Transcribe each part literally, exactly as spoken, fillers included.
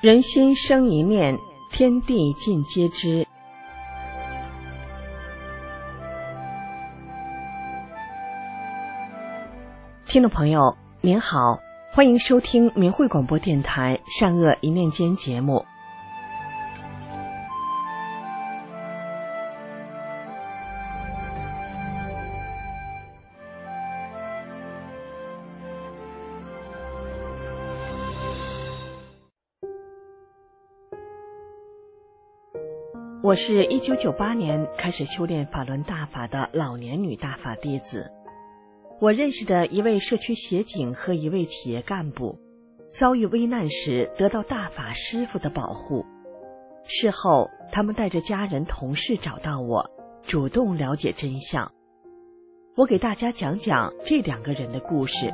人心生一念，天地尽皆知。听众朋友您好，欢迎收听明慧广播电台善恶一念间节目。我是一九九八年开始修炼法轮大法的老年女大法弟子。我认识的一位社区协警和一位企业干部，遭遇危难时得到大法师父的保护。事后，他们带着家人同事找到我，主动了解真相。我给大家讲讲这两个人的故事。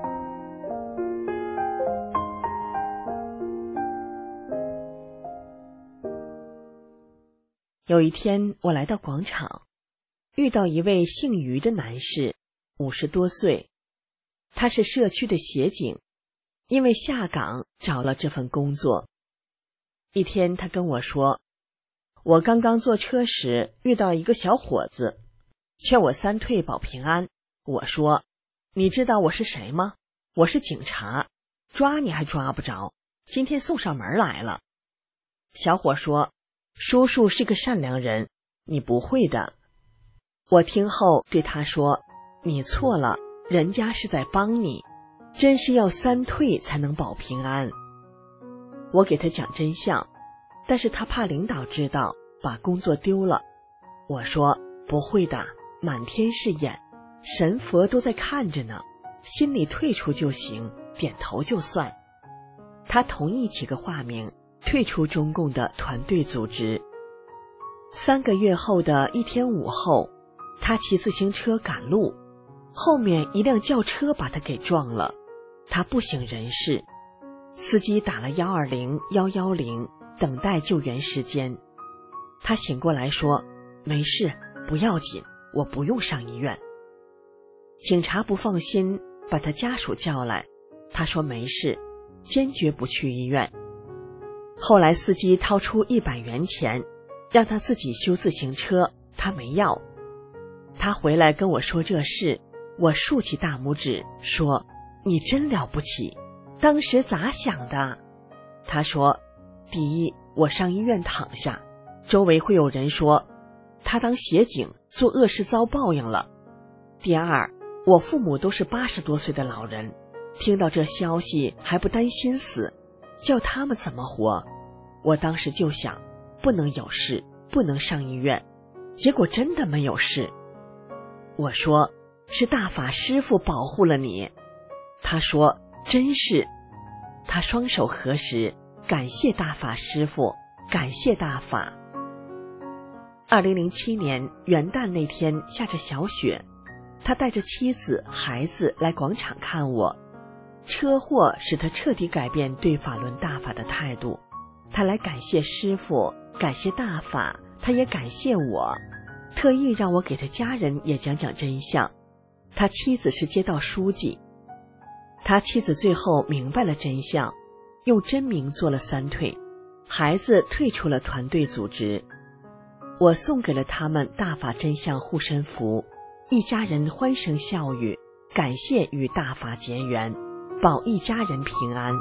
有一天，我来到广场，遇到一位姓于的男士，五十多岁，他是社区的协警，因为下岗找了这份工作。一天，他跟我说，我刚刚坐车时遇到一个小伙子，劝我三退保平安。我说，你知道我是谁吗？我是警察，抓你还抓不着，今天送上门来了。小伙说，叔叔是个善良人，你不会的。我听后对他说，你错了，人家是在帮你，真是要三退才能保平安。我给他讲真相，但是他怕领导知道，把工作丢了。我说，不会的，满天是眼，神佛都在看着呢，心里退出就行，点头就算。他同意起个化名，退出中共的团队组织。三个月后的一天午后，他骑自行车赶路，后面一辆轿车把他给撞了，他不省人事。司机打了一二零、一一零，等待救援时间。他醒过来说，没事，不要紧，我不用上医院。警察不放心，把他家属叫来，他说没事，坚决不去医院。后来司机掏出一百元钱，让他自己修自行车，他没要。他回来跟我说这事，我竖起大拇指说，你真了不起，当时咋想的？他说，第一，我上医院躺下，周围会有人说他当协警做恶事遭报应了。第二，我父母都是八十多岁的老人，听到这消息还不担心死，叫他们怎么活？我当时就想，不能有事，不能上医院，结果真的没有事。我说，是大法师父保护了你。他说，真是。他双手合十，感谢大法师父，感谢大法。二零零七年元旦那天下着小雪，他带着妻子孩子来广场看我。车祸使他彻底改变对法轮大法的态度，他来感谢师父，感谢大法，他也感谢我，特意让我给他家人也讲讲真相。他妻子是街道书记，他妻子最后明白了真相，用真名做了三退，孩子退出了团队组织。我送给了他们大法真相护身符，一家人欢声笑语，感谢与大法结缘，保一家人平安。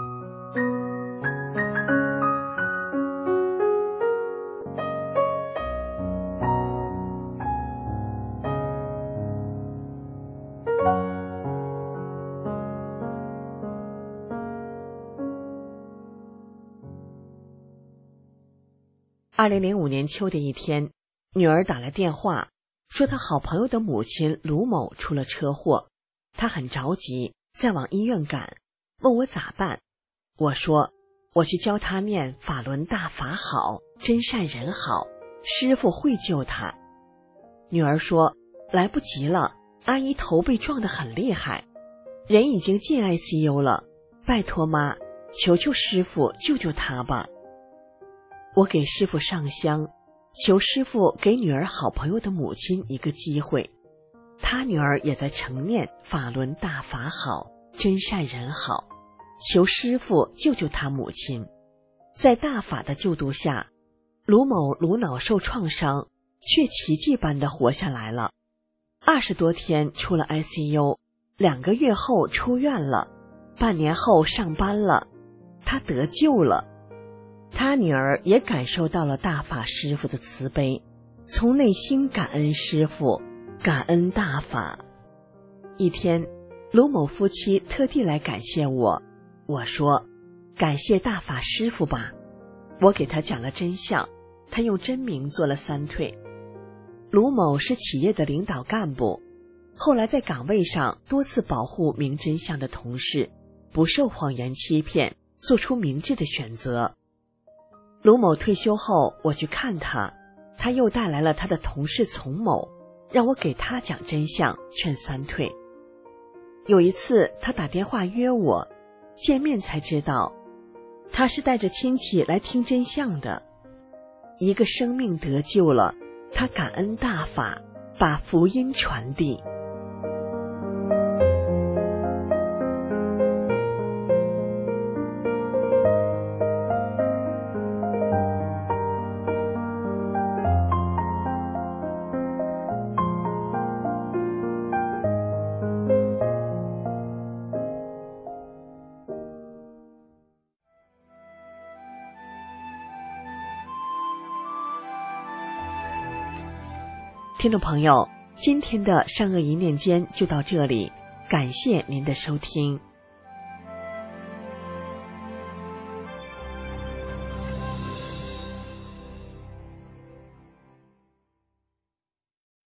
二零零五年秋的一天，女儿打来电话，说她好朋友的母亲卢某出了车祸，她很着急，在往医院赶，问我咋办。我说，我去教她念法轮大法好，真善人好，师父会救她。女儿说，来不及了，阿姨头被撞得很厉害，人已经进 I C U 了，拜托妈，求求师父救救她吧。我给师父上香，求师父给女儿好朋友的母亲一个机会，他女儿也在承念法轮大法好，真善人好，求师父救救他母亲。 在大法的救度下，卢某颅脑受创伤，却奇迹般的活下来了。二十多天出了 I C U， 两个月后出院了，半年后上班了，他得救了。他女儿也感受到了大法师父的慈悲，从内心感恩师父，感恩大法。一天，卢某夫妻特地来感谢我，我说感谢大法师父吧。我给他讲了真相，他用真名做了三退。卢某是企业的领导干部，后来在岗位上多次保护明真相的同事，不受谎言欺骗，做出明智的选择。卢某退休后，我去看他，他又带来了他的同事丛某，让我给他讲真相，劝三退。有一次他打电话约我，见面才知道他是带着亲戚来听真相的。一个生命得救了，他感恩大法，把福音传递。听众朋友，今天的善恶一念间就到这里，感谢您的收听。